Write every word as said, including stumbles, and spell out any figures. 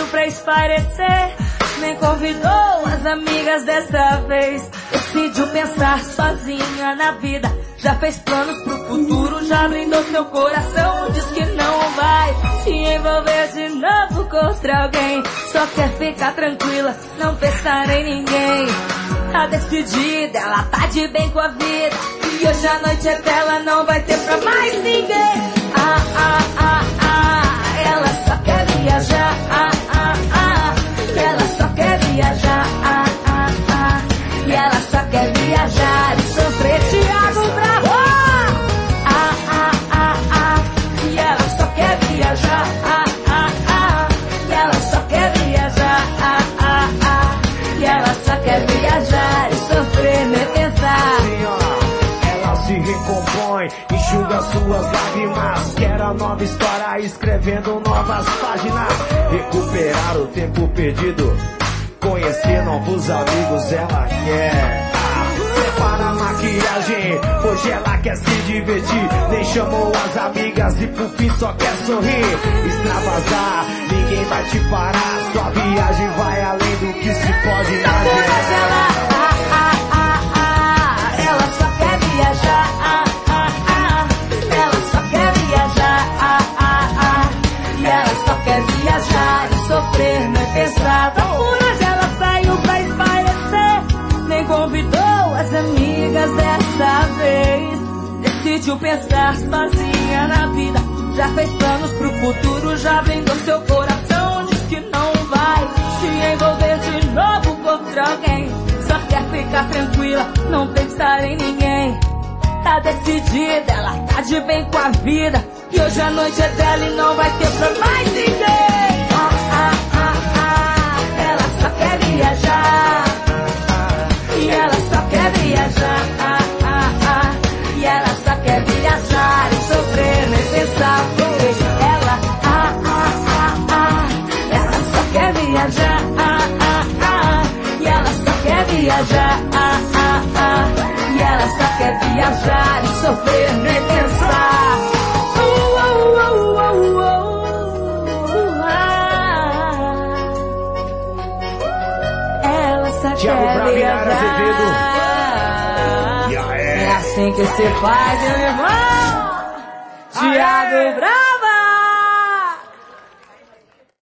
pra espairecer, nem convidou as amigas dessa vez. Decidiu pensar sozinha na vida, já fez planos pro futuro, já blindou seu coração. Diz que não vai se envolver de novo contra alguém, só quer ficar tranquila, não pensar em ninguém. Tá decidida, ela tá de bem com a vida, e hoje a noite é dela, não vai ter pra mais ninguém. Ah, ah, ah, ah, ela só quer viajar. Ah, ah, ah, ela só quer viajar. Ah, ah, ah, e ela só quer viajar e sofrer. Thiago Bravo. Ah, ah, ah, ah, e ela só quer viajar. Ah, ah, ah, e ela só quer viajar. Ah, ah, ah, e ela só quer viajar e sofrer, nem pensar. Ela se recompõe, enxuga suas lágrimas, quer a nova história, escrevendo novas páginas, recuperar o tempo perdido, conhecer novos amigos, ela quer. Ah, prepara a maquiagem, hoje ela quer se divertir, nem chamou as amigas e por fim só quer sorrir, extravasar, ninguém vai te parar, sua viagem vai além do que se pode imaginar. Ah, ah, ah, ah, ela só quer viajar. Ah, ah, ah, ela só quer viajar. Ah, ah, ah, e ela só quer viajar e sofrer, nem pensar. Por hoje ela saiu pra espairecer, nem convidou as amigas dessa vez. Decidiu pensar sozinha na vida, já fez planos pro futuro, já blindou seu coração. Diz que não vai se envolver de novo contra alguém, só quer ficar tranquila, não pensar em ninguém. Tá decidida, ela tá de bem com a vida, e hoje a noite é dela e não vai ter pra mais ninguém. Ah, ah, ah, ah, ela só quer viajar. E ela só quer viajar. Ah, ah, ah, e ela só quer viajar e sofrer, nem pensar. Ela, ah, ah, ah, ah, ela só quer viajar. Ah, ah, ah, e ela só quer viajar. Ah, ah, ah, e ela só quer viajar e sofrer, nem pensar. Uh, uh, uh, uh, uh, uh, ah. Ela só Thiago quer Bravo, Inara Azevedo. viajar. É assim que se faz, meu irmão. Thiago Bravo.